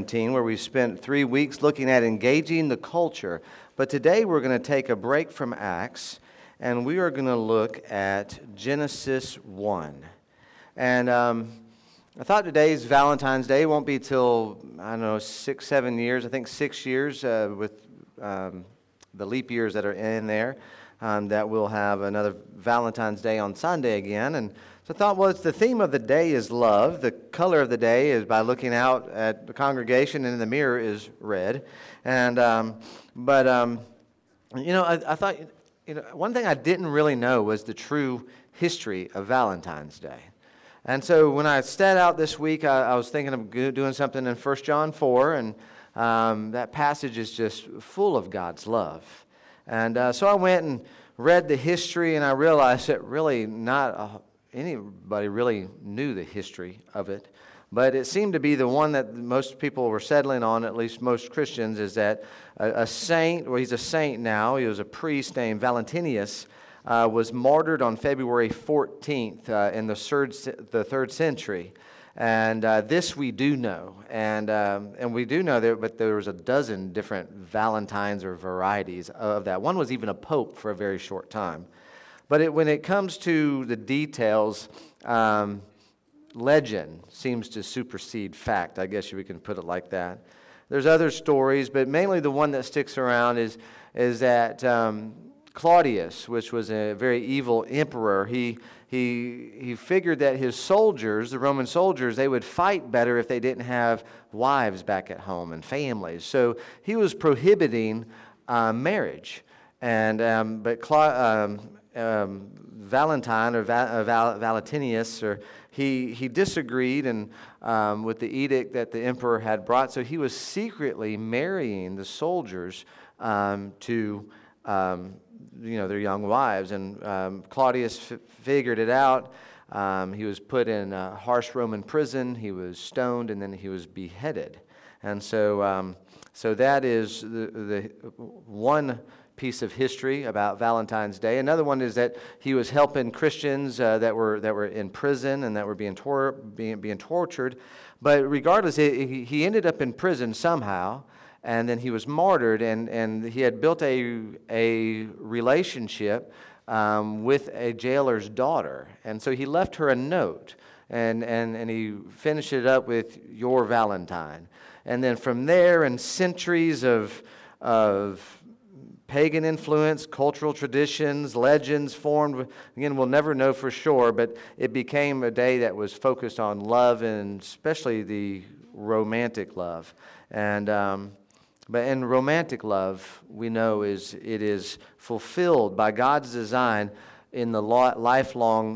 17, where we spent 3 weeks looking at engaging the culture. But today we're going to take a break from Acts, and we are going to look at Genesis 1. And I thought today's Valentine's Day. It won't be till, 6, 7 years. I think 6 years with the leap years that are in there, that we'll have another Valentine's Day on Sunday again. And so I thought, the theme of the day is love. The color of the day is, by looking out at the congregation and in the mirror, is red. And I thought, one thing I didn't really know was the true history of Valentine's Day. And so when I set out this week, I was thinking of doing something in 1 John 4, and that passage is just full of God's love. And so I went and read the history, and I realized that really not anybody really knew the history of it. But it seemed to be the one that most people were settling on, at least most Christians, is that a saint, he's a saint now, he was a priest named Valentinius, was martyred on February 14th in the 3rd century. And this we do know. And we do know but there was a dozen different Valentines or varieties of that. One was even a pope for a very short time. But when it comes to the details, legend seems to supersede fact. I guess we can put it like that. There's other stories, but mainly the one that sticks around is that Claudius, which was a very evil emperor, he figured that his soldiers, the Roman soldiers, they would fight better if they didn't have wives back at home and families. So he was prohibiting marriage, but Valentine or Valentinius, he disagreed with the edict that the emperor had brought. So he was secretly marrying the soldiers to their young wives, and Claudius figured it out. He was put in a harsh Roman prison. He was stoned, and then he was beheaded. And so that is the one piece of history about Valentine's Day. Another one is that he was helping Christians that were in prison and that were being tortured. But regardless, he ended up in prison somehow, and then he was martyred, and he had built a relationship with a jailer's daughter. And so he left her a note, and he finished it up with "Your Valentine." And then from there, and centuries of pagan influence, cultural traditions, legends formed. Again, we'll never know for sure, but it became a day that was focused on love, and especially the romantic love. But in romantic love, we know it is fulfilled by God's design in the lifelong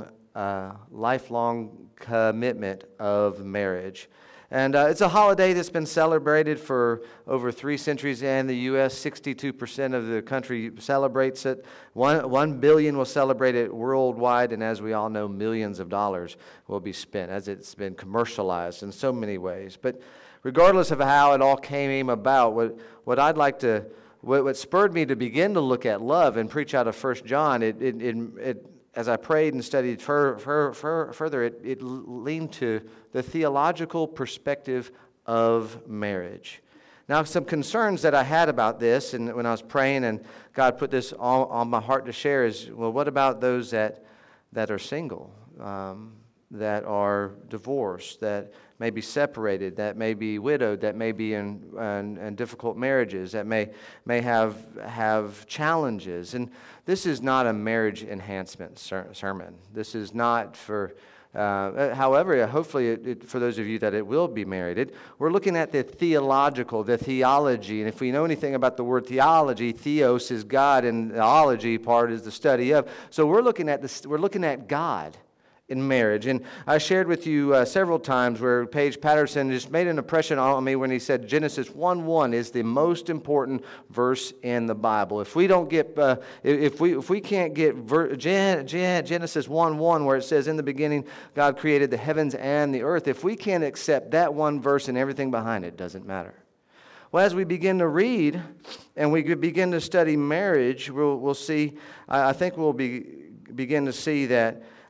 commitment of marriage. And it's a holiday that's been celebrated for over 3 centuries in the U.S. 62% of the country celebrates it. 1 billion will celebrate it worldwide, and as we all know, millions of dollars will be spent as it's been commercialized in so many ways. But regardless of how it all came about, what spurred me to begin to look at love and preach out of 1 John, as I prayed and studied further, it leaned to the theological perspective of marriage. Now, some concerns that I had about this, and when I was praying and God put this on my heart to share, is, what about those that are single, that are divorced, that may be separated, that may be widowed, that may be in difficult marriages, that may have challenges. And this is not a marriage enhancement sermon. This is not for, however, hopefully for those of you that it will be married, we're looking at the theology. And if we know anything about the word theology, theos is God, and theology part is the study of. So we're looking at God in marriage. And I shared with you several times where Paige Patterson just made an impression on me when he said Genesis 1:1 is the most important verse in the Bible. If we don't get, if we can't get Genesis 1:1 where it says in the beginning God created the heavens and the earth, if we can't accept that one verse and everything behind it, doesn't matter. Well, as we begin to read and we begin to study marriage, we'll see. I think we'll begin to see that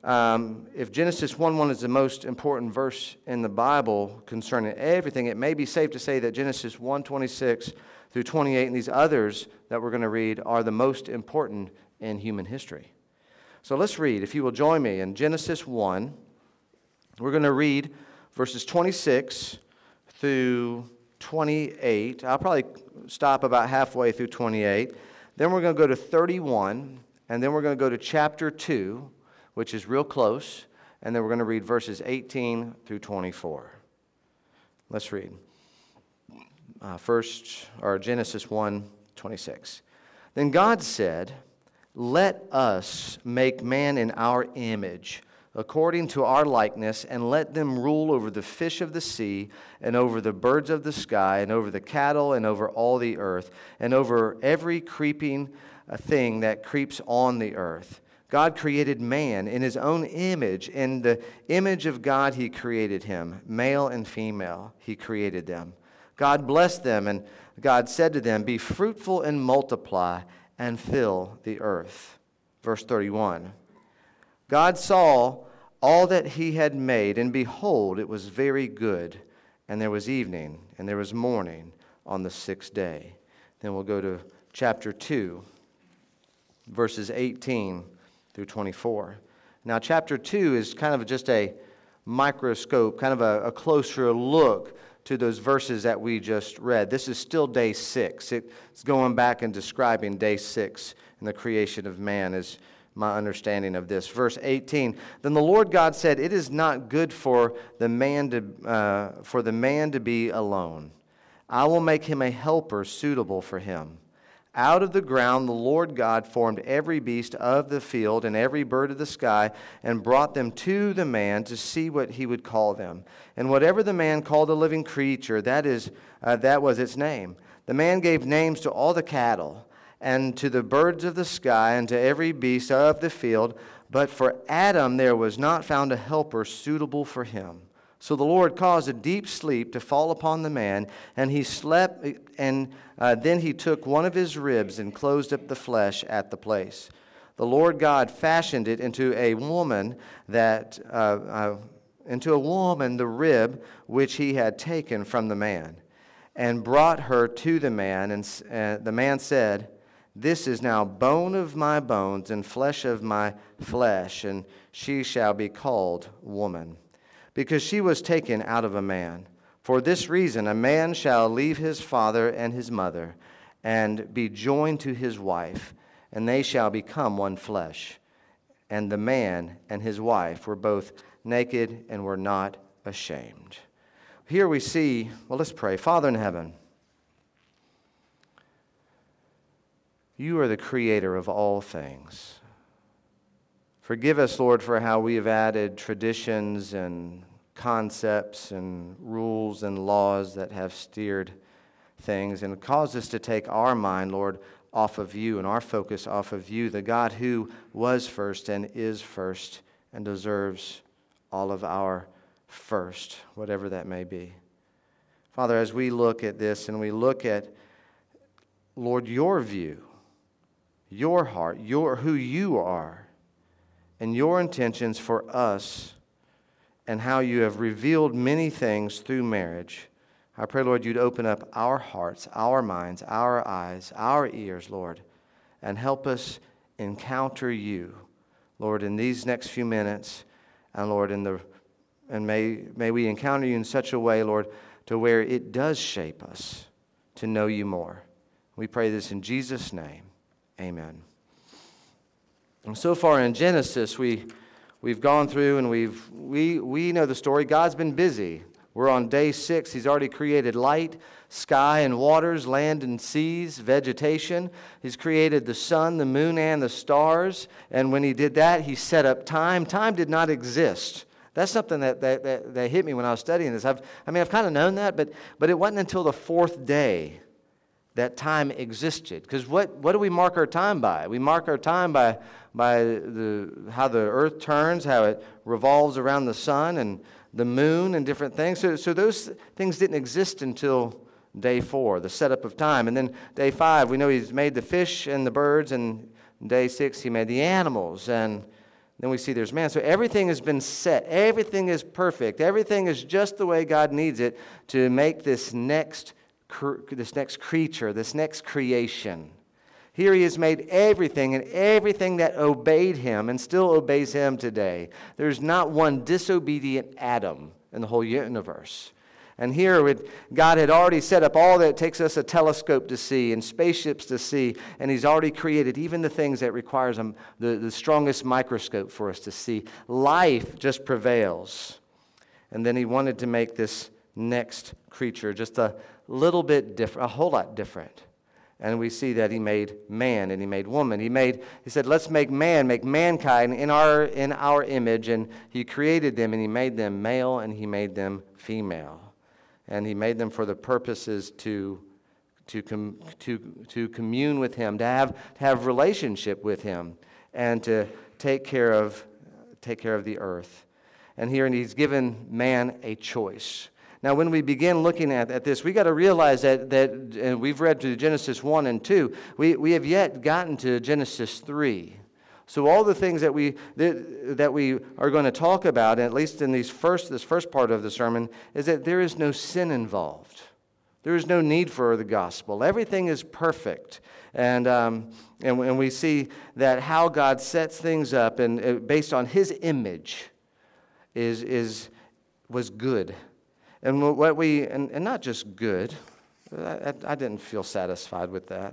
if Genesis 1:1 is the most important verse in the Bible concerning everything, it may be safe to say that Genesis 1:26 through 28 and these others that we're going to read are the most important in human history. So let's read, if you will join me, in Genesis 1. We're going to read verses 26 through 28. I'll probably stop about halfway through 28. Then we're going to go to 31, and then we're going to go to chapter 2, which is real close, and then we're going to read verses 18 through 24. Let's read. Genesis 1:26. Then God said, "Let us make man in our image, according to our likeness, and let them rule over the fish of the sea, and over the birds of the sky, and over the cattle, and over all the earth, and over every creeping thing that creeps on the earth." God created man in his own image. In the image of God he created him. Male and female he created them. God blessed them, and God said to them, "Be fruitful and multiply, and fill the earth." Verse 31. God saw all that he had made, and behold, it was very good. And there was evening, and there was morning on the sixth day. Then we'll go to chapter 2, verses 18 through 24. Now, chapter 2 is kind of just a microscope, kind of a closer look to those verses that we just read. This is still day 6. It's going back and describing day 6 and the creation of man is my understanding of this. Verse 18, "Then the Lord God said, It is not good for the man to be alone. I will make him a helper suitable for him. Out of the ground the Lord God formed every beast of the field and every bird of the sky and brought them to the man to see what he would call them. And whatever the man called a living creature, that was its name. The man gave names to all the cattle and to the birds of the sky and to every beast of the field. But for Adam there was not found a helper suitable for him. So the Lord caused a deep sleep to fall upon the man, and he slept, and then he took one of his ribs and closed up the flesh at the place. The Lord God fashioned it into a woman the rib which he had taken from the man, and brought her to the man. And the man said, This is now bone of my bones and flesh of my flesh, and she shall be called woman, because she was taken out of a man. For this reason, a man shall leave his father and his mother, and be joined to his wife, and they shall become one flesh. And the man and his wife were both naked and were not ashamed. Here we see, well, let's pray. Father in heaven, you are the creator of all things. Forgive us, Lord, for how we have added traditions and concepts and rules and laws that have steered things and caused us to take our mind, Lord, off of you and our focus off of you, the God who was first and is first and deserves all of our first, whatever that may be. Father, as we look at this and we look at, Lord, your view, your heart, who you are, and your intentions for us, and how you have revealed many things through marriage, I pray, Lord, you'd open up our hearts, our minds, our eyes, our ears, Lord, and help us encounter you, Lord, in these next few minutes, and Lord, may we encounter you in such a way, Lord, to where it does shape us to know you more. We pray this in Jesus' name. Amen. And so far in Genesis, we've gone through and we know the story. God's been busy. We're on day 6. He's already created light, sky and waters, land and seas, vegetation. He's created the sun, the moon, and the stars. And when he did that, he set up time. Time did not exist. That's something that hit me when I was studying this. I've kind of known that, but it wasn't until the 4th day that time existed. Because what do we mark our time by? We mark our time by how the earth turns, how it revolves around the sun and the moon and different things. So those things didn't exist until day 4, the setup of time. And then day 5, we know he's made the fish and the birds. And day 6, he made the animals. And Then we see there's man. So everything has been set. Everything is perfect. Everything is just the way God needs it to make this next creature, this next creation. Here he has made everything, and everything that obeyed him and still obeys him today. There's not one disobedient atom in the whole universe. And here God had already set up all that. It takes us a telescope to see and spaceships to see, and he's already created even the things that requires the strongest microscope for us to see. Life just prevails. And then he wanted to make this next creature just a little bit different, a whole lot different. And we see that he made man and he made woman. He said, let's make mankind in our image, and he created them and he made them male and he made them female. And he made them for the purposes to commune with him, to have relationship with him, and to take care of the earth. And here he's given man a choice. Now, when we begin looking at this, we got to realize that we've read to Genesis 1 and 2. We have yet gotten to Genesis 3. So all the things that we are going to talk about, at least in this first part of the sermon, is that there is no sin involved. There is no need for the gospel. Everything is perfect, and we see that how God sets things up and based on His image was good, and and not just good. I didn't feel satisfied with that.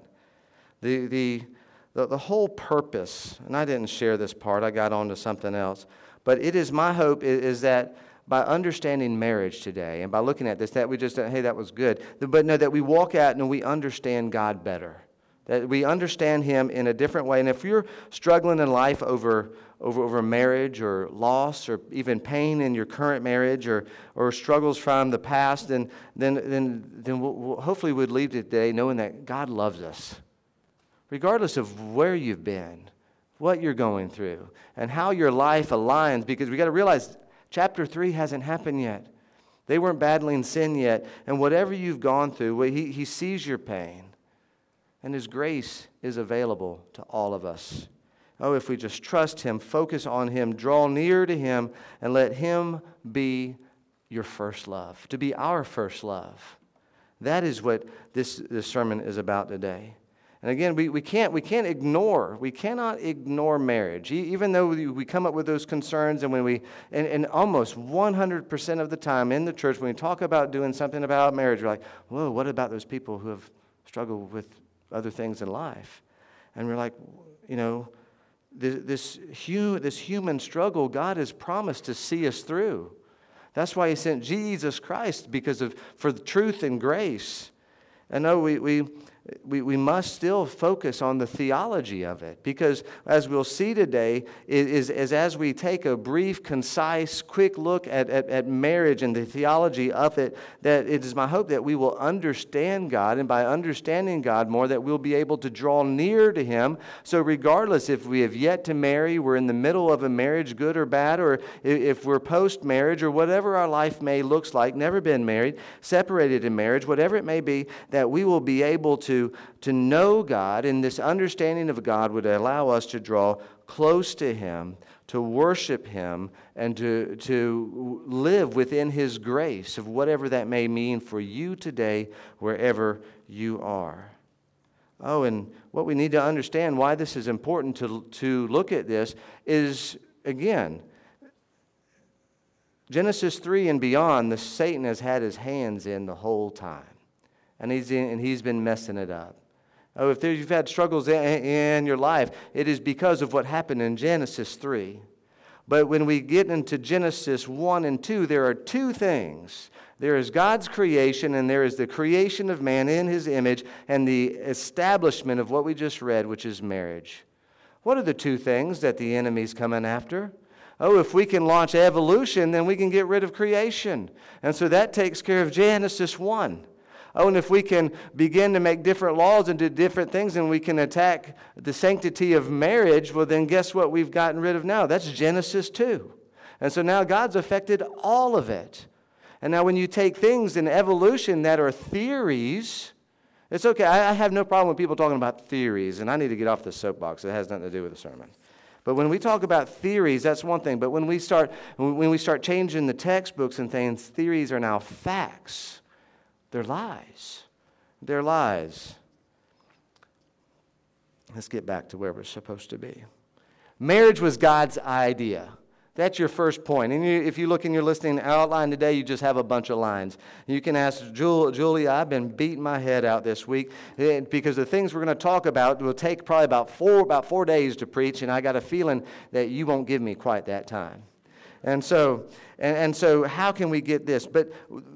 The whole purpose, and I didn't share this part, I got on to something else, but it is my hope is that by understanding marriage today and by looking at this, that we just, hey, that was good, but no, that we walk out and we understand God better, that we understand Him in a different way. And if you're struggling in life over marriage or loss or even pain in your current marriage or struggles from the past, then we'll hopefully we'd leave today knowing that God loves us. Regardless of where you've been, what you're going through, and how your life aligns, because we got to realize chapter 3 hasn't happened yet. They weren't battling sin yet, and whatever you've gone through, He sees your pain, and His grace is available to all of us. Oh, if we just trust Him, focus on Him, draw near to Him, and let Him be your first love, to be our first love. That is what this sermon is about today. And again, we cannot ignore marriage, even though we come up with those concerns, and almost 100% of the time in the church, when we talk about doing something about marriage, we're like, whoa, what about those people who have struggled with other things in life? And we're like, this human struggle, God has promised to see us through. That's why He sent Jesus Christ, for the truth and grace. And no, we must still focus on the theology of it, because as we'll see today, is as we take a brief, concise, quick look at marriage and the theology of it, that it is my hope that we will understand God, and by understanding God more, that we'll be able to draw near to Him. So regardless if we have yet to marry, we're in the middle of a marriage, good or bad, or if we're post-marriage, or whatever our life may looks like, never been married, separated in marriage, whatever it may be, that we will be able to know God, and this understanding of God would allow us to draw close to Him, to worship Him, and to live within His grace of whatever that may mean for you today, wherever you are. Oh, and what we need to understand, why this is important to look at this, is, again, Genesis 3 and beyond, Satan has had his hands in the whole time. And he's been messing it up. Oh, if you've had struggles in your life, it is because of what happened in Genesis 3. But when we get into Genesis 1 and 2, there are two things. There is God's creation, and there is the creation of man in His image, and the establishment of what we just read, which is marriage. What are the two things that the enemy's coming after? Oh, if we can launch evolution, then we can get rid of creation. And so that takes care of Genesis 1. Oh, and if we can begin to make different laws and do different things, and we can attack the sanctity of marriage, well, then guess what we've gotten rid of now? That's Genesis 2. And so now God's affected all of it. And now when you take things in evolution that are theories, it's okay. I have no problem with people talking about theories, and I need to get off the soapbox. It has nothing to do with the sermon. But when we talk about theories, that's one thing. But when we start changing the textbooks and things, theories are now facts. They're lies. They're lies. Let's get back to where we're supposed to be. Marriage was God's idea. That's your first point. And if you look in your listening outline today, you just have a bunch of lines. You can ask, Julie, I've been beating my head out this week because the things we're going to talk about will take probably about 4 days to preach, and I got a feeling that you won't give me quite that time. And so how can we get this? But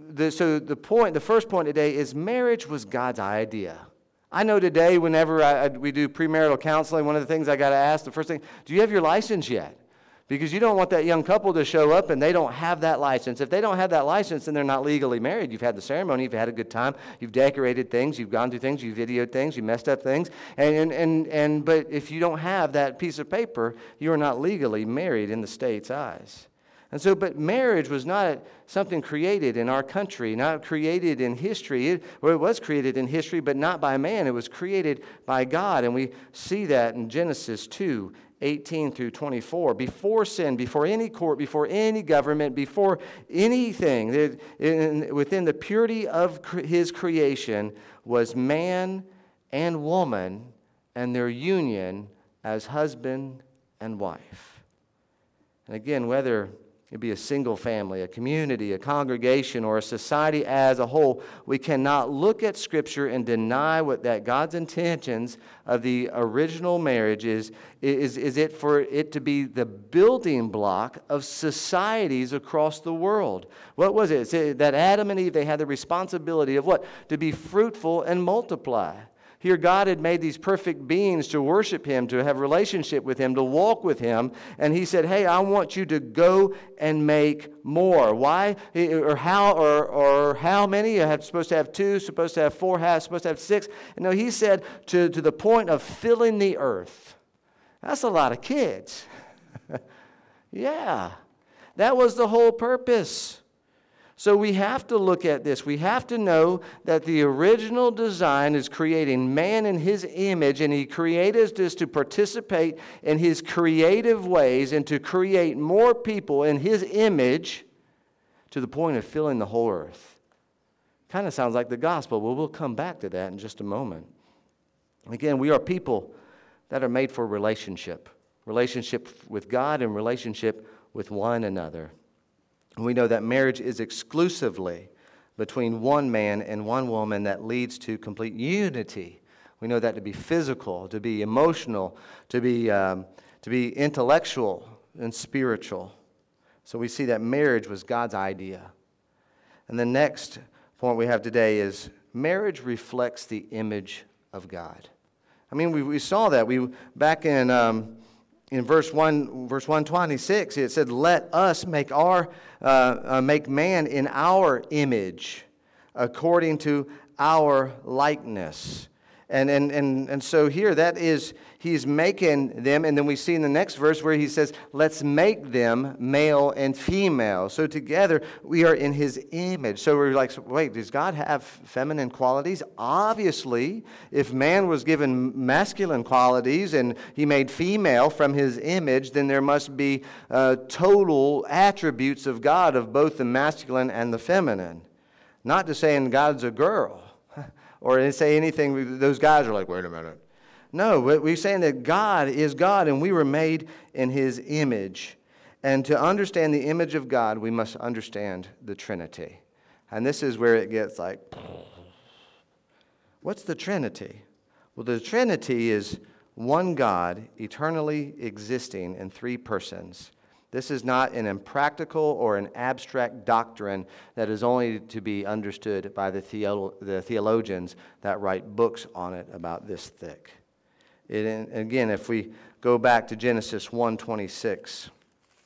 the first point today is marriage was God's idea. I know today whenever we do premarital counseling, one of the things I got to ask, the first thing, do you have your license yet? Because you don't want that young couple to show up and they don't have that license. If they don't have that license, then they're not legally married. You've had the ceremony, you've had a good time, you've decorated things, you've gone through things, you've videoed things, you messed up things. But if you don't have that piece of paper, you are not legally married in the state's eyes. But marriage was not something created in our country, not created in history. It was created in history, but not by man. It was created by God. And we see that in Genesis 2:18 through 24. Before sin, before any court, before any government, before anything, within the purity of his creation was man and woman and their union as husband and wife. And again, whether it be a single family, a community, a congregation, or a society as a whole, we cannot look at Scripture and deny that God's intentions of the original marriage is it for it to be the building block of societies across the world. What was it? It's that Adam and Eve, they had the responsibility of what? To be fruitful and multiply. Here God had made these perfect beings to worship Him, to have a relationship with Him, to walk with Him. And He said, hey, I want you to go and make more. Why? Or how many? You're supposed to have 2, supposed to have 4, supposed to have 6. And no, He said to the point of filling the earth. That's a lot of kids. Yeah. That was the whole purpose. So we have to look at this. We have to know that the original design is creating man in His image, and He created us to participate in His creative ways and to create more people in His image to the point of filling the whole earth. Kind of sounds like the gospel. Well, we'll come back to that in just a moment. Again, we are people that are made for relationship with God and relationship with one another. We know that marriage is exclusively between one man and one woman that leads to complete unity. We know that to be physical, to be emotional, to be intellectual and spiritual. So we see that marriage was God's idea. And the next point we have today is marriage reflects the image of God. I mean, we saw that. Back in verse 126, it said, "Let us make man in our image, according to our likeness." And so here that is, He's making them, and then we see in the next verse where He says, let's make them male and female. So together we are in His image. So we're like, wait, does God have feminine qualities? Obviously, if man was given masculine qualities and He made female from His image, then there must be total attributes of God of both the masculine and the feminine. Not to saying God's a girl. Or say anything, those guys are like, wait a minute. No, we're saying that God is God and we were made in His image. And to understand the image of God, we must understand the Trinity. And this is where it gets like, what's the Trinity? Well, the Trinity is one God eternally existing in 3 persons. This is not an impractical or an abstract doctrine that is only to be understood by the theologians that write books on it about this thick. Again, if we go back to Genesis 1:26, it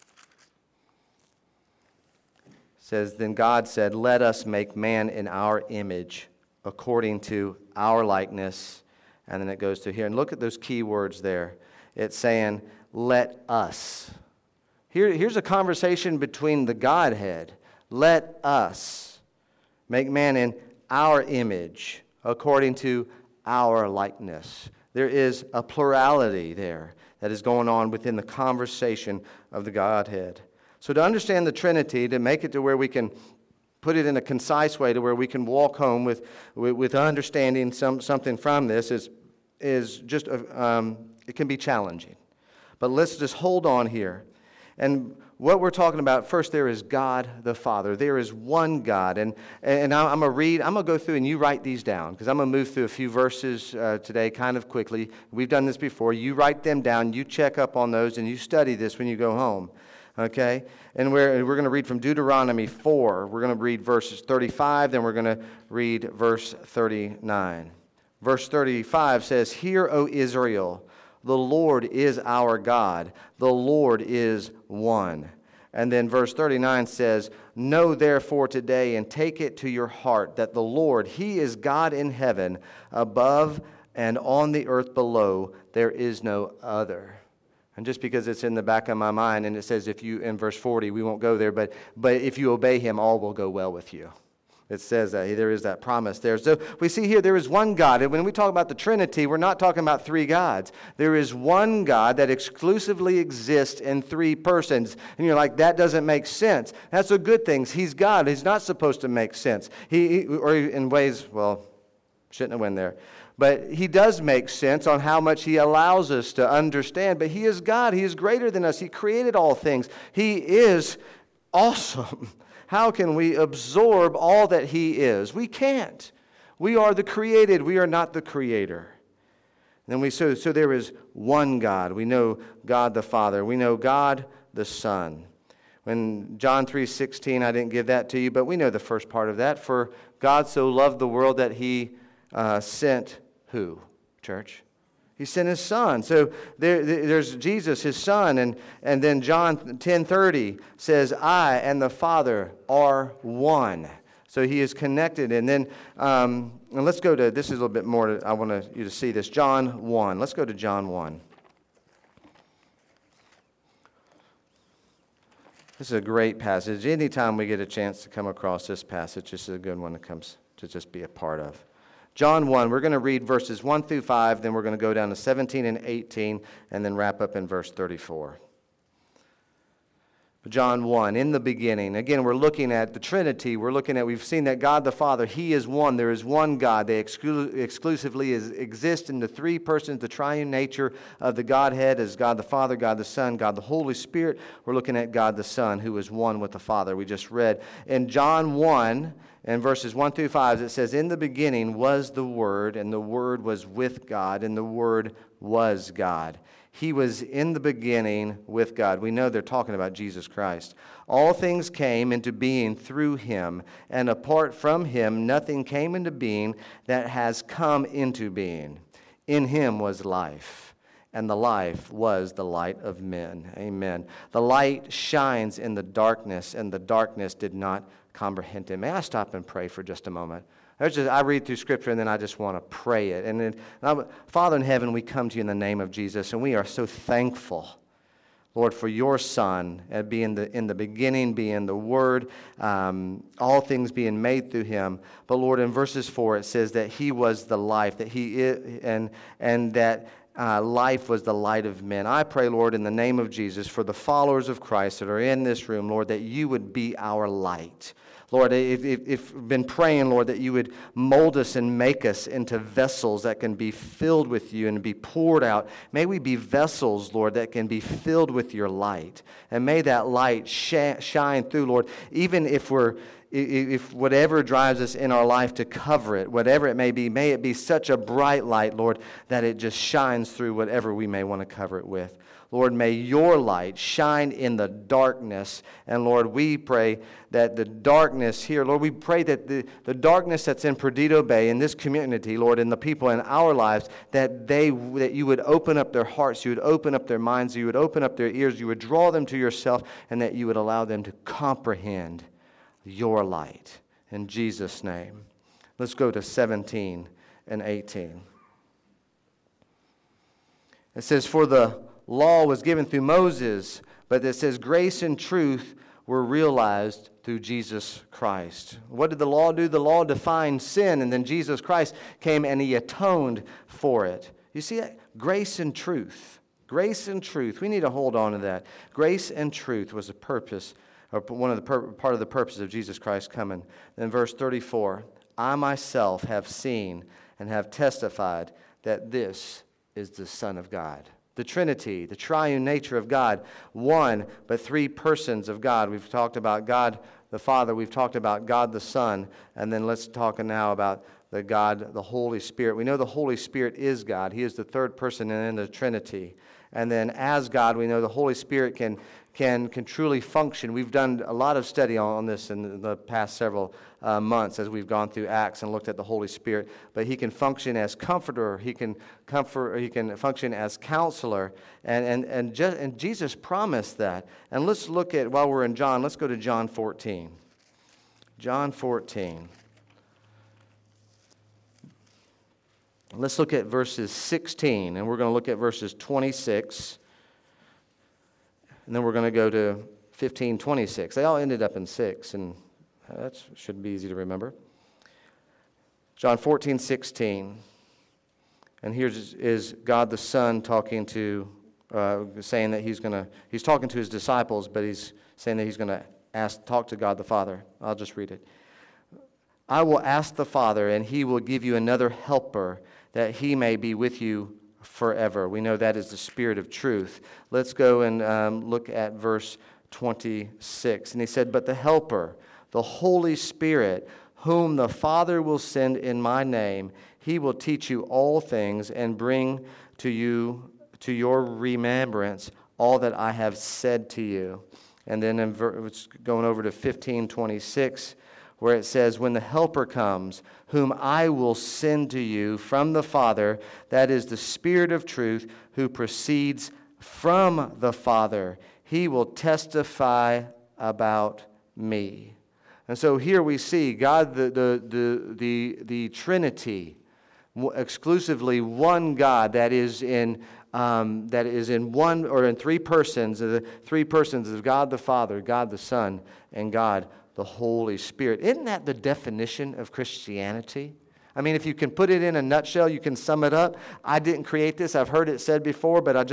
says, "Then God said, let us make man in our image, according to our likeness." And then it goes to here. And look at those key words there. It's saying, let us. Here's a conversation between the Godhead. Let us make man in our image, according to our likeness. There is a plurality there that is going on within the conversation of the Godhead. So to understand the Trinity, to make it to where we can put it in a concise way to where we can walk home with understanding something from this is just, it can be challenging. But let's just hold on here. And what we're talking about, first, there is God the Father. There is one God. And I'm going to go through and you write these down because I'm going to move through a few verses today kind of quickly. We've done this before. You write them down, you check up on those, and you study this when you go home. Okay? And we're going to read from Deuteronomy 4. We're going to read verses 35, then we're going to read verse 39. Verse 35 says, "Hear, O Israel, the Lord is our God. The Lord is one." And then verse 39 says, "Know therefore today and take it to your heart that the Lord, He is God in heaven, above and on the earth below. There is no other." And just because it's in the back of my mind, and it says if you, in verse 40, we won't go there, but if you obey Him, all will go well with you. It says that there is that promise there. So we see here there is one God. And when we talk about the Trinity, we're not talking about three gods. There is one God that exclusively exists in three persons. And you're like, that doesn't make sense. That's a good thing. He's God. He's not supposed to make sense. Or in ways, well, shouldn't have went there. But He does make sense on how much He allows us to understand. But He is God. He is greater than us. He created all things. He is awesome. How can we absorb all that He is? We can't. We are the created. We are not the creator. And then so there is one God. We know God the Father. We know God the Son. When John 3:16, I didn't give that to you, but we know the first part of that. For God so loved the world that He sent who, church? He sent His Son. So there's Jesus, His Son. And then John 10:30 says, "I and the Father are one." So He is connected. And then and let's go to, this is a little bit more, I want you to see this. John 1. Let's go to John 1. This is a great passage. Anytime we get a chance to come across this passage, this is a good one to just be a part of. John 1, we're going to read verses 1 through 5, then we're going to go down to 17 and 18, and then wrap up in verse 34. John 1, in the beginning. Again, we're looking at the Trinity. We've seen that God the Father, He is one. There is one God. They exclusively exist in the three persons, the triune nature of the Godhead as God the Father, God the Son, God the Holy Spirit. We're looking at God the Son, who is one with the Father. We just read. In John 1, in verses 1 through 5, it says, "In the beginning was the Word, and the Word was with God, and the Word was God. He was in the beginning with God." We know they're talking about Jesus Christ. "All things came into being through Him, and apart from Him nothing came into being that has come into being. In Him was life, and the life was the light of men." Amen. "The light shines in the darkness, and the darkness did not comprehend Him." May I stop and pray for just a moment? I read through Scripture and then I just want to pray it. And then, Father in heaven, we come to You in the name of Jesus, and we are so thankful, Lord, for Your Son, being in the beginning, being the Word, all things being made through Him. But Lord, in verses 4, it says that He was the life, that He is, and that life was the light of men. I pray, Lord, in the name of Jesus, for the followers of Christ that are in this room, Lord, that You would be our light. Lord, if we've been praying, Lord, that You would mold us and make us into vessels that can be filled with You and be poured out. May we be vessels, Lord, that can be filled with Your light. And may that light shine through, Lord, even if whatever drives us in our life to cover it, whatever it may it be such a bright light, Lord, that it just shines through whatever we may want to cover it with. Lord, may Your light shine in the darkness. And Lord, we pray that the darkness here, Lord, we pray that the darkness that's in Perdido Bay, in this community, Lord, and the people in our lives, that You would open up their hearts, You would open up their minds, You would open up their ears, You would draw them to Yourself, and that You would allow them to comprehend Your light. In Jesus' name. Let's go to 17 and 18. It says, "For the law was given through Moses, but it says grace and truth were realized through Jesus Christ." What did the law do? The law defined sin, and then Jesus Christ came and He atoned for it. You see that? Grace and truth. Grace and truth. We need to hold on to that. Grace and truth was the purpose, or one of the part of the purpose of Jesus Christ coming. Then verse 34, I myself have seen and have testified that this is the Son of God. The Trinity, the triune nature of God, one but three persons of God. We've talked about God the Father, we've talked about God the Son, and then let's talk now about the God, the Holy Spirit. We know the Holy Spirit is God. He is the third person in the Trinity. And then as God, we know the Holy Spirit can truly function. We've done a lot of study on this in the past several months as we've gone through Acts and looked at the Holy Spirit. But he can function as comforter. He can function as counselor. And Jesus promised that. And let's look at, while we're in John, let's go to John 14. John 14. Let's look at verses 16, and we're going to look at verses 26, and then we're going to go to 15:26. They all ended up in 6, and that should be easy to remember. John 14:16, and here is God the Son talking to, saying that he's talking to his disciples, but he's saying that he's going to talk to God the Father. I'll just read it. I will ask the Father, and he will give you another helper, that he may be with you forever. We know that is the Spirit of truth. Let's go and look at verse 26. And he said, but the Helper, the Holy Spirit, whom the Father will send in my name, he will teach you all things and bring to your remembrance all that I have said to you. And then going over to 15:26, where it says, when the Helper comes, whom I will send to you from the Father, that is the Spirit of truth, who proceeds from the Father, he will testify about me. And so here we see God, the Trinity, exclusively one God that is in one or in three persons, the three persons of God the Father, God the Son, and God the Holy Spirit. Isn't that the definition of Christianity? I mean, if you can put it in a nutshell, you can sum it up. I didn't create this. I've heard it said before, but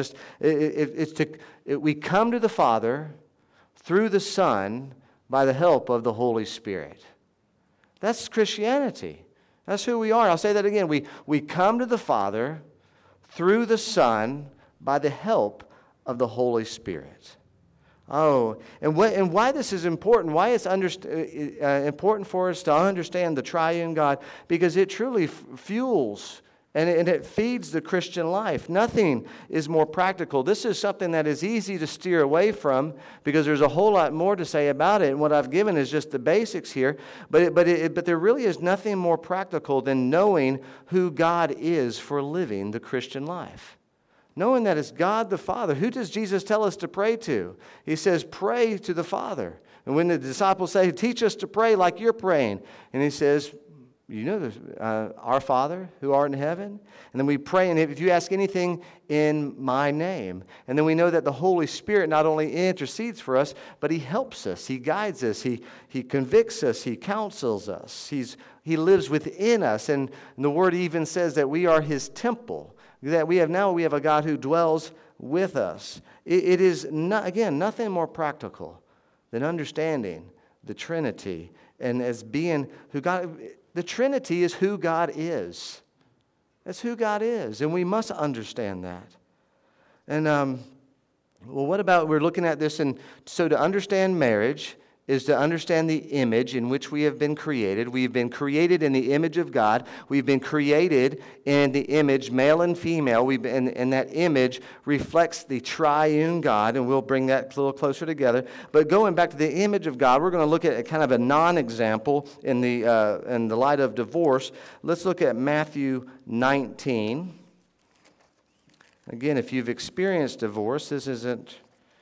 we come to the Father through the Son by the help of the Holy Spirit. That's Christianity. That's who we are. I'll say that again. We come to the Father through the Son by the help of the Holy Spirit. Oh, and why this is important, why it's important for us to understand the triune God, because it truly fuels and it feeds the Christian life. Nothing is more practical. This is something that is easy to steer away from because there's a whole lot more to say about it, and what I've given is just the basics here. But there really is nothing more practical than knowing who God is for living the Christian life. Knowing that it's God the Father. Who does Jesus tell us to pray to? He says, pray to the Father. And when the disciples say, teach us to pray like you're praying. And he says, you know, our Father who art in heaven. And then we pray, and if you ask anything in my name. And then we know that the Holy Spirit not only intercedes for us, but he helps us. He guides us. He convicts us. He counsels us. He lives within us. And the Word even says that we are his temple. That we have a God who dwells with us. It is, nothing more practical than understanding the Trinity and as being who God. The Trinity is who God is. That's who God is, and we must understand that. And what about, we're looking at this, and so to understand marriage is to understand the image in which we have been created. We've been created in the image of God. We've been created in the image, male and female. And that image reflects the triune God, and we'll bring that a little closer together. But going back to the image of God, we're going to look at kind of a non-example in the light of divorce. Let's look at Matthew 19. Again, if you've experienced divorce, this isn't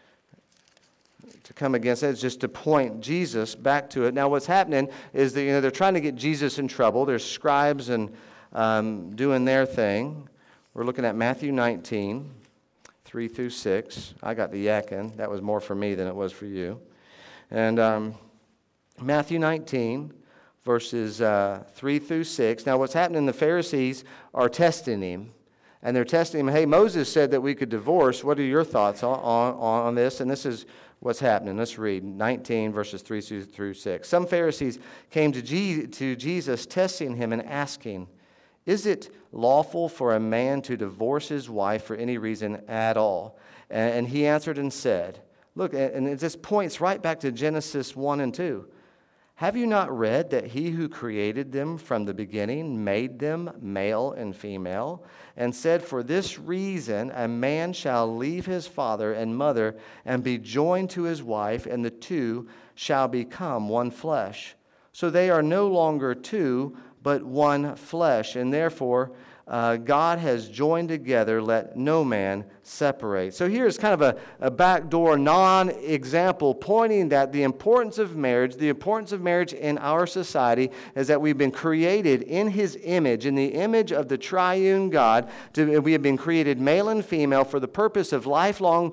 to come against it, it's just to point Jesus back to it. Now, what's happening is that they're trying to get Jesus in trouble. There's scribes and doing their thing. We're looking at Matthew 19, 3 through 6. I got the yakking. That was more for me than it was for you. And Matthew 19, verses 3 through 6. Now, what's happening, the Pharisees are testing him. And they're testing him. Hey, Moses said that we could divorce. What are your thoughts on this? And this is what's happening. Let's read 19 verses 3 through 6. Some Pharisees came to Jesus, testing him and asking, "Is it lawful for a man to divorce his wife for any reason at all?" And he answered and said, look, and it just points right back to Genesis 1 and 2. "Have you not read that he who created them from the beginning made them male and female, and said, 'For this reason a man shall leave his father and mother and be joined to his wife, and the two shall become one flesh. So they are no longer two, but one flesh. And therefore God has joined together, let no man separate.'" So here's kind of a backdoor non-example pointing that the importance of marriage in our society is that we've been created in His image, in the image of the triune God. We have been created male and female for the purpose of lifelong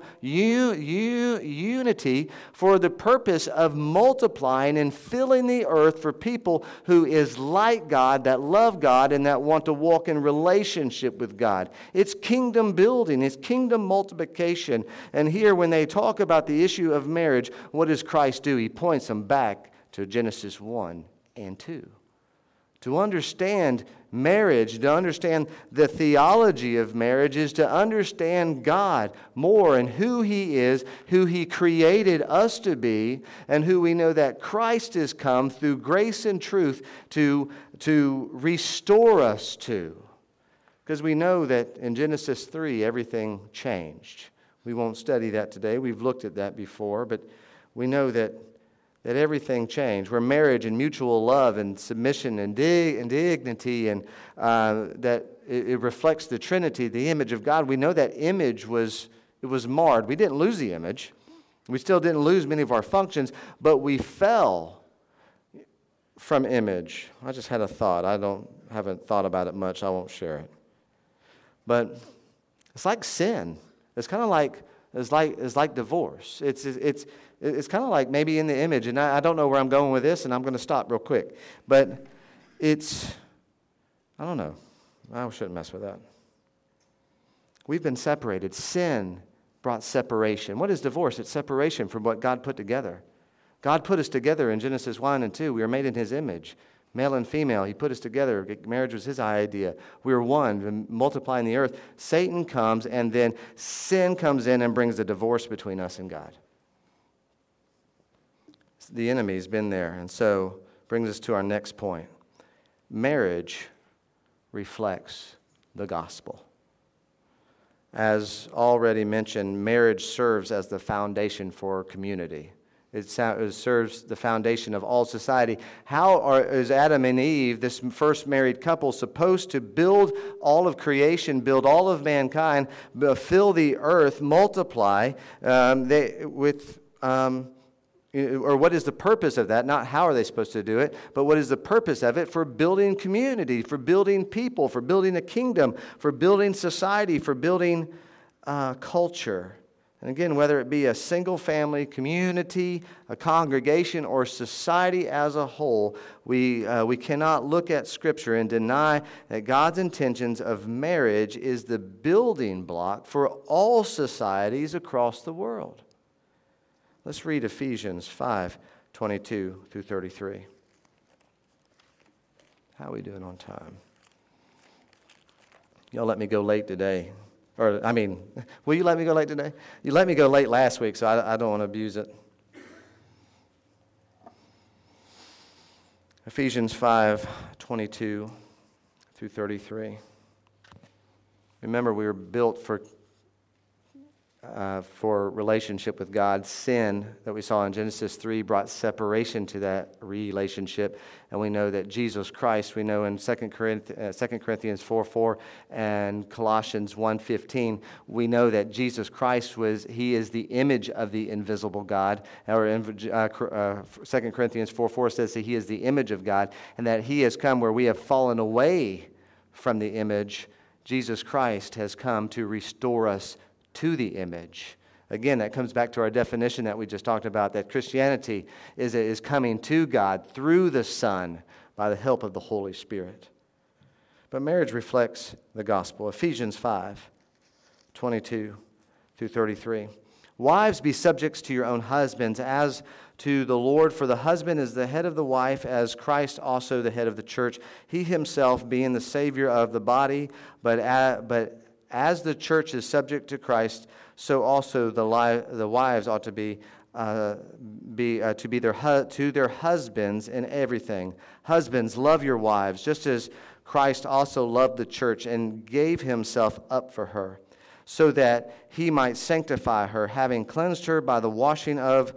unity, for the purpose of multiplying and filling the earth for people who is like God, that love God, and that want to walk in relationship with God. It's kingdom building. It's kingdom multiplication. And here, when they talk about the issue of marriage, what does Christ do? He points them back to Genesis 1 and 2. To understand marriage, to understand the theology of marriage, is to understand God more and who He is, who He created us to be, and who we know that Christ has come through grace and truth to restore us to. Because we know that in Genesis 3, everything changed. We won't study that today. We've looked at that before, but we know that everything changed. Where marriage and mutual love and submission and dignity and that it reflects the Trinity, the image of God. We know that image was marred. We didn't lose the image. We still didn't lose many of our functions, but we fell from image. I just had a thought. Haven't thought about it much. I won't share it. But it's like sin. It's kind of like divorce. It's kind of like maybe in the image, and I don't know where I'm going with this, and I'm going to stop real quick. But I don't know. I shouldn't mess with that. We've been separated. Sin brought separation. What is divorce? It's separation from what God put together. God put us together in Genesis 1 and 2. We were made in His image. Male and female, He put us together. Marriage was His idea. We were one, multiplying the earth. Satan comes, and then sin comes in and brings the divorce between us and God. The enemy's been there, and so brings us to our next point. Marriage reflects the gospel. As already mentioned, marriage serves as the foundation for community. It serves the foundation of all society. Is Adam and Eve, this first married couple, supposed to build all of creation, build all of mankind, fill the earth, multiply? Or what is the purpose of that? Not how are they supposed to do it, but what is the purpose of it? For building community, for building people, for building a kingdom, for building society, for building culture. And again, whether it be a single family, community, a congregation, or society as a whole, we cannot look at Scripture and deny that God's intentions of marriage is the building block for all societies across the world. Let's read Ephesians 5:22 through 33. How are we doing on time? Y'all let me go late today. Will you let me go late today? You let me go late last week, so I don't want to abuse it. Ephesians 5:22 through 33. Remember, we were built for relationship with God. Sin that we saw in Genesis 3 brought separation to that relationship. And we know that Jesus Christ, we know in 2 Corinthians 4:4 and Colossians 1:15, we know that Jesus Christ He is the image of the invisible God. Or in 2 Corinthians 4:4 says that He is the image of God, and that He has come where we have fallen away from the image. Jesus Christ has come to restore us to the image. Again, that comes back to our definition that we just talked about, that Christianity is coming to God through the Son by the help of the Holy Spirit. But marriage reflects the gospel. Ephesians 5:22-33. Wives, be subjects to your own husbands as to the Lord, for the husband is the head of the wife, as Christ also the head of the church, he himself being the Savior of the body. But as the church is subject to Christ, so also the wives ought to be to their husbands in everything. Husbands, love your wives, just as Christ also loved the church and gave himself up for her, so that he might sanctify her, having cleansed her by the washing of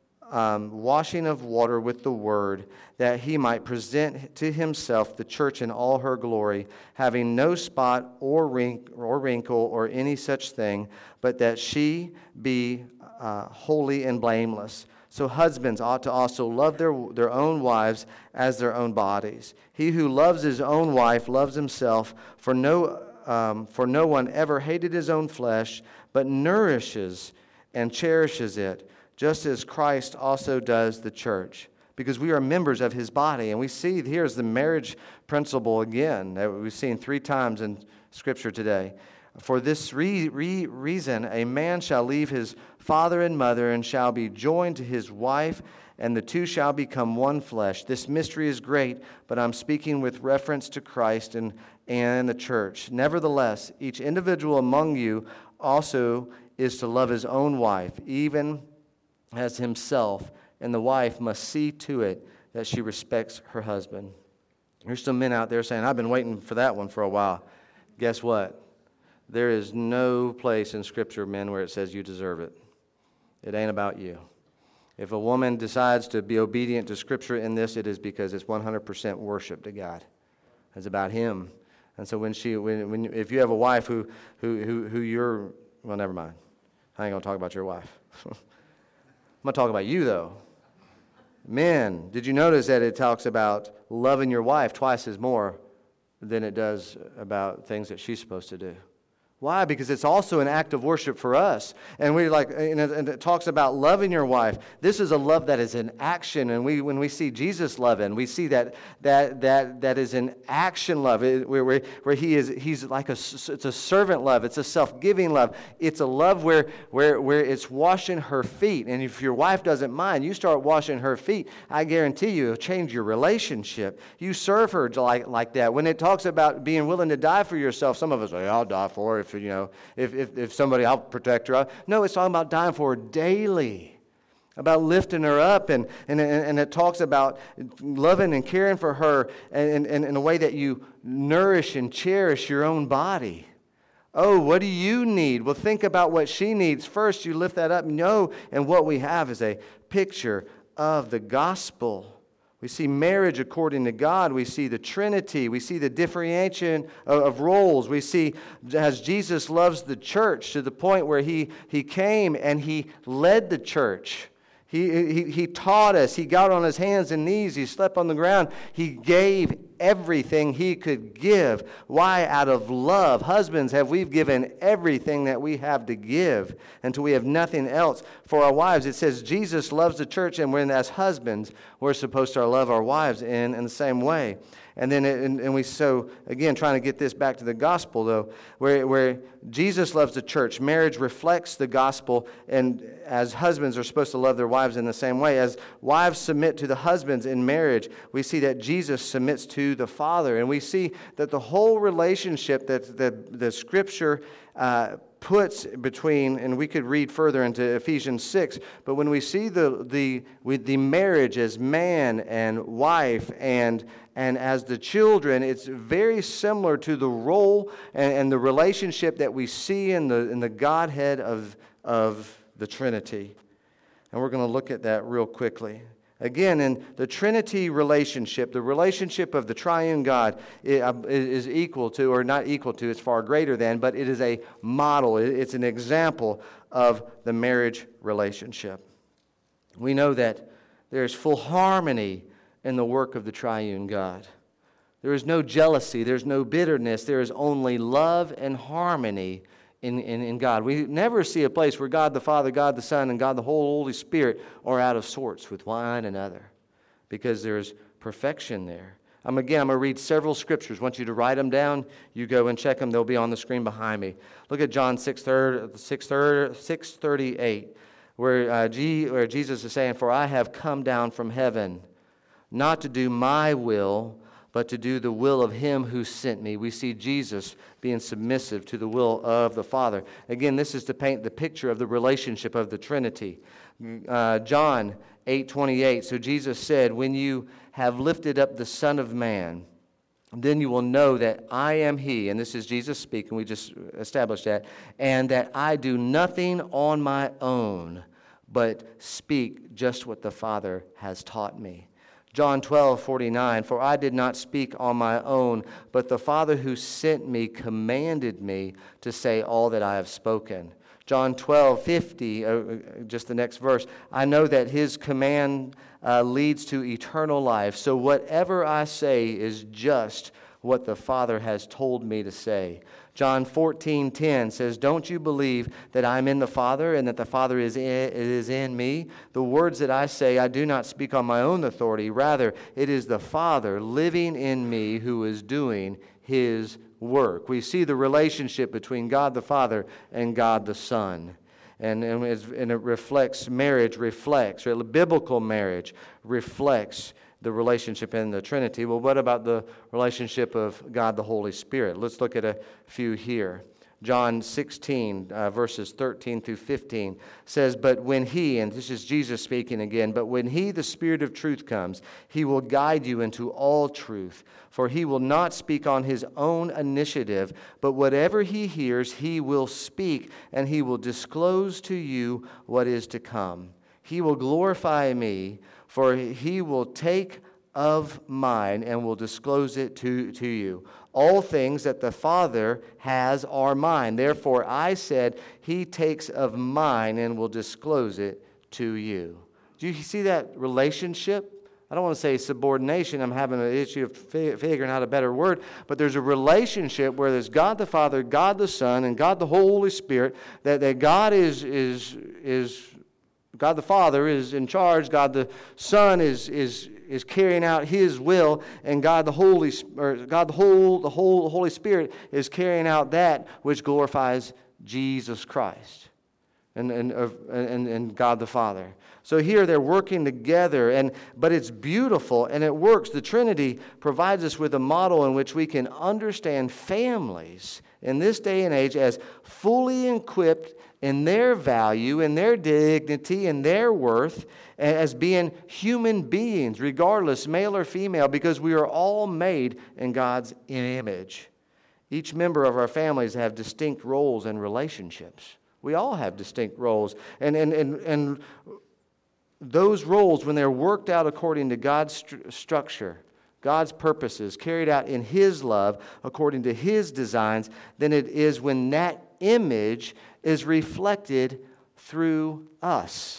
water with the word, that he might present to himself the church in all her glory, having no spot or wrinkle or any such thing, but that she be holy and blameless. So husbands ought to also love their own wives as their own bodies. He who loves his own wife loves himself, for no one ever hated his own flesh, but nourishes and cherishes it, just as Christ also does the church, because we are members of his body. And we see here's the marriage principle again that we've seen 3 times in Scripture today. For this reason, a man shall leave his father and mother and shall be joined to his wife, and the two shall become one flesh. This mystery is great, but I'm speaking with reference to Christ and the church. Nevertheless, each individual among you also is to love his own wife, even as himself, and the wife must see to it that she respects her husband. There's some men out there saying, I've been waiting for that one for a while. Guess what? There is no place in Scripture, men, where it says you deserve it. It ain't about you. If a woman decides to be obedient to Scripture in this, it is because it's 100% worship to God. It's about Him. And so if you have a wife who you're, well, never mind. I ain't going to talk about your wife. I'm going to talk about you, though. Men, did you notice that it talks about loving your wife twice as more than it does about things that she's supposed to do? Why? Because it's also an act of worship for us. And and it talks about loving your wife. This is a love that is in action. And when we see Jesus loving, we see that is an action love, where he's like it's a servant love. It's a self-giving love. It's a love where it's washing her feet. And if your wife doesn't mind, you start washing her feet, I guarantee you it'll change your relationship. You serve her like that. When it talks about being willing to die for yourself, some of us say, I'll die for her. If somebody, I'll protect her. No, it's talking about dying for her daily, about lifting her up, and it talks about loving and caring for her in a way that you nourish and cherish your own body. Oh, what do you need? Well, think about what she needs first. You lift that up, and what we have is a picture of the gospel. We see marriage according to God. We see the Trinity. We see the differentiation of roles. We see as Jesus loves the church to the point where he came and he led the church. He taught us. He got on his hands and knees. He slept on the ground. He gave everything he could give. Why? Out of love. Husbands, have we given everything that we have to give until we have nothing else for our wives? It says Jesus loves the church, and as husbands, we're supposed to love our wives in the same way. And then, again, trying to get this back to the gospel, though, where Jesus loves the church. Marriage reflects the gospel, and as husbands are supposed to love their wives in the same way. As wives submit to the husbands in marriage, we see that Jesus submits to the Father. And we see that the whole relationship that the Scripture puts between, and we could read further into Ephesians 6, but when we see the marriage as man and wife and as the children, it's very similar to the role and the relationship that we see in the Godhead of the Trinity. And we're going to look at that real quickly. Again, in the Trinity relationship, the relationship of the triune God is equal to, or not equal to, it's far greater than, but it is a model. It's an example of the marriage relationship. We know that there's full harmony in the work of the triune God. There is no jealousy, there's no bitterness, there is only love and harmony in God. We never see a place where God the Father, God the Son, and God the Holy Spirit are out of sorts with one another, because there's perfection there. I'm going to read several scriptures. I want you to write them down. You go and check them. They'll be on the screen behind me. Look at John 6:38, where Jesus is saying, "For I have come down from heaven, not to do my will, but to do the will of him who sent me." We see Jesus being submissive to the will of the Father. Again, this is to paint the picture of the relationship of the Trinity. John 8:28, so Jesus said, "When you have lifted up the Son of Man, then you will know that I am he," and this is Jesus speaking, we just established that, "and that I do nothing on my own, but speak just what the Father has taught me." John 12:49, "For I did not speak on my own, but the Father who sent me commanded me to say all that I have spoken." John 12:50, just the next verse, "I know that his command leads to eternal life, so whatever I say is just what the Father has told me to say." John 14:10 says, "Don't you believe that I'm in the Father and that the Father is in me? The words that I say, I do not speak on my own authority. Rather, it is the Father living in me who is doing his work." We see the relationship between God the Father and God the Son. And it reflects, biblical marriage reflects the relationship in the Trinity. Well, what about the relationship of God the Holy Spirit? Let's look at a few here. John 16, verses 13 through 15 says, "But when he," and this is Jesus speaking again, "but when he, the Spirit of truth, comes, he will guide you into all truth. For he will not speak on his own initiative, but whatever he hears, he will speak, and he will disclose to you what is to come. He will glorify me, for he will take of mine and will disclose it to you. All things that the Father has are mine. Therefore I said, he takes of mine and will disclose it to you." Do you see that relationship? I don't want to say subordination. I'm having an issue of figuring out a better word. But there's a relationship where there's God the Father, God the Son, and God the Holy Spirit. That God is God the Father is in charge. God the Son is carrying out His will, and God the Holy Spirit is carrying out that which glorifies Jesus Christ and God the Father. So here they're working together, but it's beautiful and it works. The Trinity provides us with a model in which we can understand families in this day and age as fully equipped in their value, in their dignity, in their worth, as being human beings, regardless, male or female, because we are all made in God's image. Each member of our families have distinct roles and relationships. We all have distinct roles. And those roles, when they're worked out according to God's structure, God's purposes, carried out in His love, according to His designs, then it is when that image is reflected through us.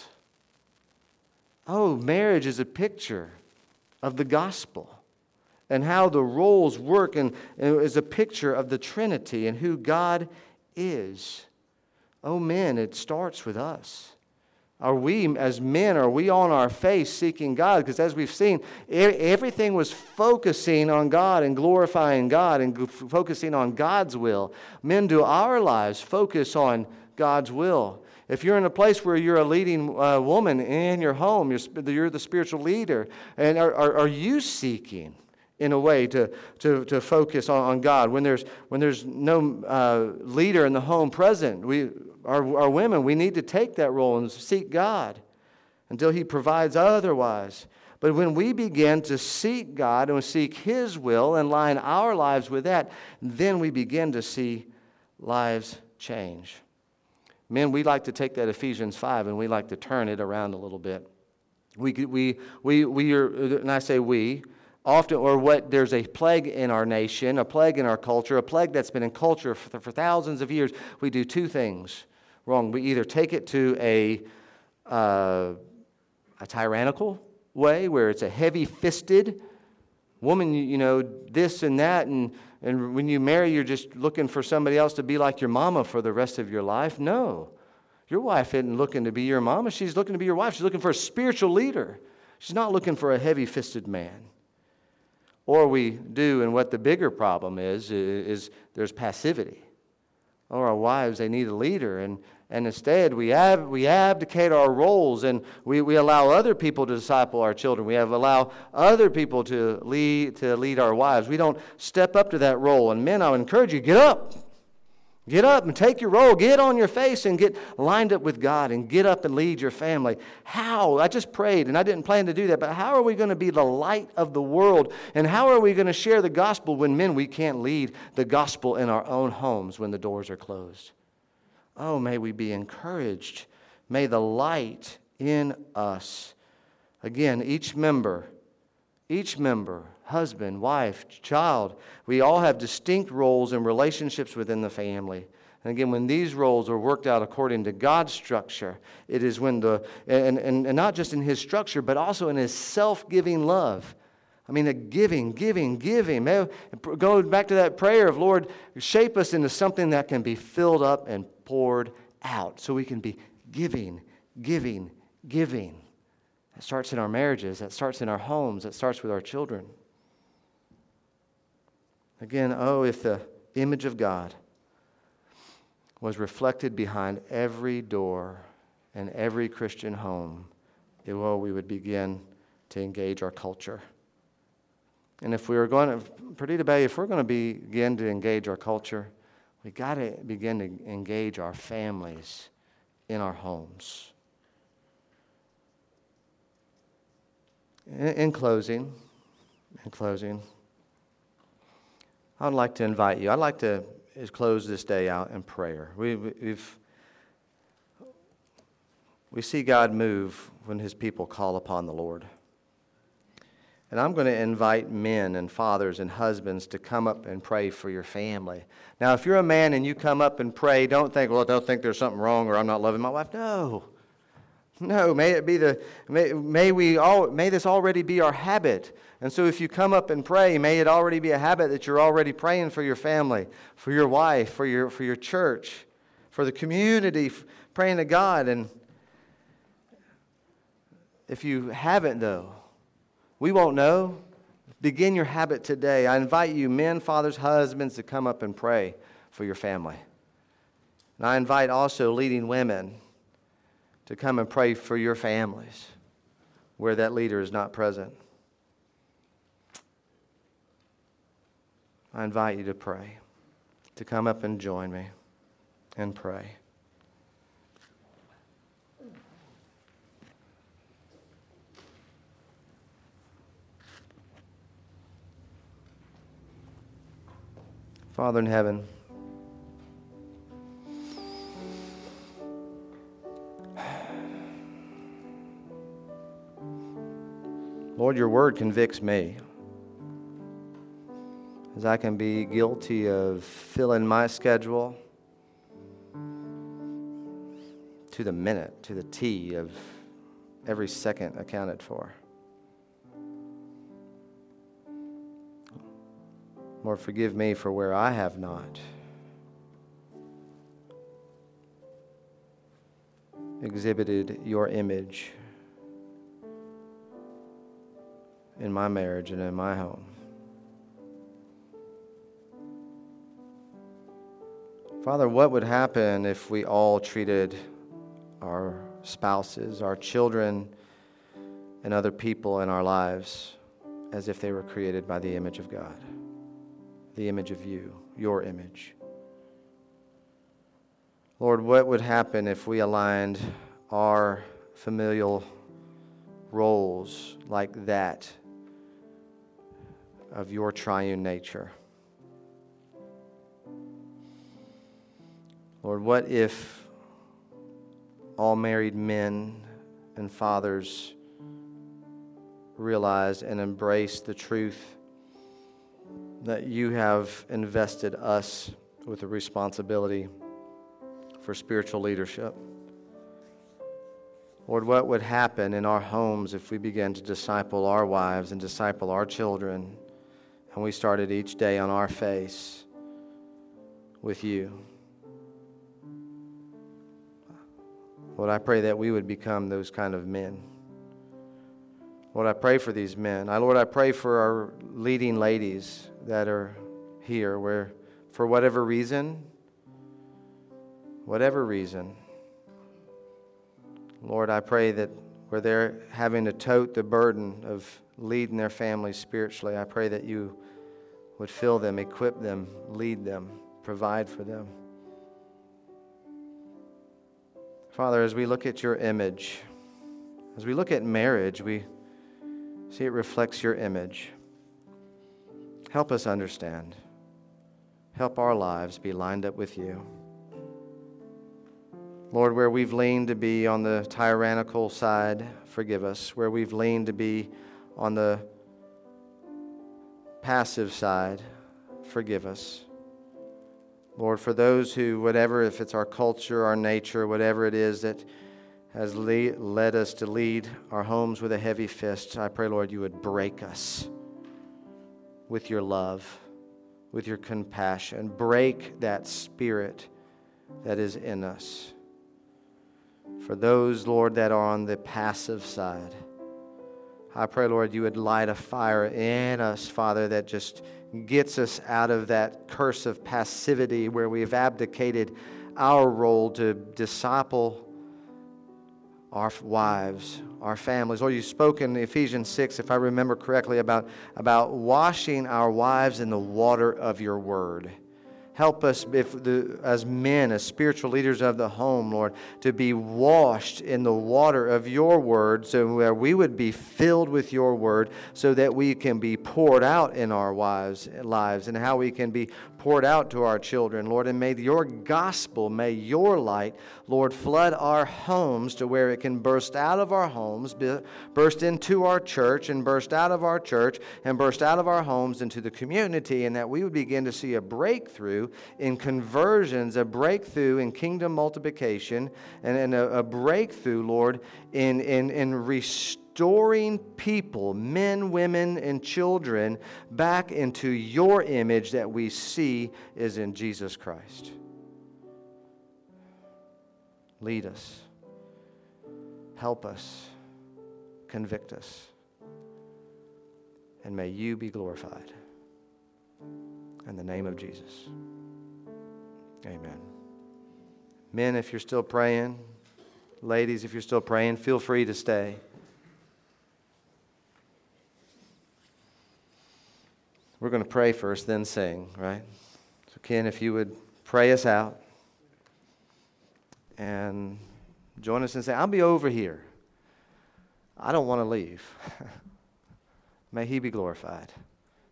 Oh, marriage is a picture of the gospel and how the roles work, and is a picture of the Trinity and who God is. Oh, men, it starts with us. Are we, as men, are we on our face seeking God? Because as we've seen, everything was focusing on God and glorifying God and focusing on God's will. Men, do our lives focus on God's will? If you're in a place where you're a leading woman in your home, you're the spiritual leader, and are you seeking in a way to focus on God? When there's no leader in the home present, our women, we need to take that role and seek God until He provides otherwise. But when we begin to seek God and seek His will and line our lives with that, then we begin to see lives change. Men, we like to take that Ephesians 5 and we like to turn it around a little bit. We are, and I say we, often, there's a plague in our nation, a plague in our culture, a plague that's been in culture for thousands of years. We do two things wrong. We either take it to a tyrannical way, where it's a heavy-fisted woman, this and that, and when you marry, you're just looking for somebody else to be like your mama for the rest of your life. No. Your wife isn't looking to be your mama. She's looking to be your wife. She's looking for a spiritual leader. She's not looking for a heavy-fisted man. Or we do, and what the bigger problem is there's passivity. Or our wives, they need a leader, and instead we abdicate our roles, and we allow other people to disciple our children. We allow other people to lead our wives. We don't step up to that role. And men, I would encourage you, get up. Get up and take your role. Get on your face and get lined up with God and get up and lead your family. How? I just prayed, and I didn't plan to do that, but how are we going to be the light of the world? And how are we going to share the gospel when men, we can't lead the gospel in our own homes when the doors are closed? Oh, may we be encouraged. May the light in us, again, each member, husband, wife, child, we all have distinct roles and relationships within the family. And again, when these roles are worked out according to God's structure, it is when and not just in His structure, but also in His self-giving love. I mean, a giving. May go back to that prayer of, Lord, shape us into something that can be filled up and poured out so we can be giving. That starts in our marriages. That starts in our homes. That starts with our children. Again, oh, if the image of God was reflected behind every door and every Christian home, we would begin to engage our culture. And if we were going to, Perdita Bay, if we're going to begin to engage our culture, we got to begin to engage our families in our homes. In closing, I'd like to invite you. I'd like to close this day out in prayer. We see God move when His people call upon the Lord. And I'm going to invite men and fathers and husbands to come up and pray for your family. Now, if you're a man and you come up and pray, don't think there's something wrong or I'm not loving my wife. No, may this already be our habit. And so if you come up and pray, may it already be a habit that you're already praying for your family, for your wife, for your church, for the community, praying to God. And if you haven't, though, we won't know. Begin your habit today. I invite you, men, fathers, husbands, to come up and pray for your family. And I invite also leading women to come and pray for your families where that leader is not present. I invite you to pray, to come up and join me and pray. Father in heaven, Lord, your word convicts me as I can be guilty of filling my schedule to the minute, to the T of every second accounted for. Lord, forgive me for where I have not exhibited your image in my marriage and in my home. Father, what would happen if we all treated our spouses, our children, and other people in our lives as if they were created by the image of God, the image of you, your image? Lord, what would happen if we aligned our familial roles like that of your triune nature? Lord, what if all married men and fathers realized and embraced the truth that you have invested us with a responsibility for spiritual leadership? Lord, what would happen in our homes if we began to disciple our wives and disciple our children, and we started each day on our face with you? Lord, I pray that we would become those kind of men. Lord, I pray for these men. Lord, I pray for our leading ladies that are here where, for whatever reason, Lord, I pray that where they're having to tote the burden of leading their families spiritually, I pray that you would fill them, equip them, lead them, provide for them. Father, as we look at your image, as we look at marriage, we see it reflects your image. Help us understand. Help our lives be lined up with you. Lord, where we've leaned to be on the tyrannical side, forgive us. Where we've leaned to be on the passive side, forgive us. Lord, for those who, whatever, if it's our culture, our nature, whatever it is that has led us to lead our homes with a heavy fist, I pray, Lord, you would break us with your love, with your compassion. Break that spirit that is in us. For those, Lord, that are on the passive side, I pray, Lord, you would light a fire in us, Father, that just gets us out of that curse of passivity where we've abdicated our role to disciple our wives, our families. Lord, you spoke in Ephesians 6, if I remember correctly, about washing our wives in the water of your word. Help us, as men, as spiritual leaders of the home, Lord, to be washed in the water of your word, so that we would be filled with your word, so that we can be poured out in our wives' lives, and how we can be poured out to our children, Lord. And may your gospel, may your light, Lord, flood our homes to where it can burst out of our homes, burst into our church, and burst out of our church, and burst out of our homes into the community, and that we would begin to see a breakthrough in conversions, a breakthrough in kingdom multiplication, and a breakthrough, Lord, in restoring people, men, women, and children, back into your image that we see is in Jesus Christ. Lead us. Help us. Convict us. And may you be glorified. In the name of Jesus. Amen. Men, if you're still praying, ladies, if you're still praying, feel free to stay. We're going to pray first, then sing, right? So Ken, if you would pray us out and join us and say, I'll be over here. I don't want to leave. May he be glorified.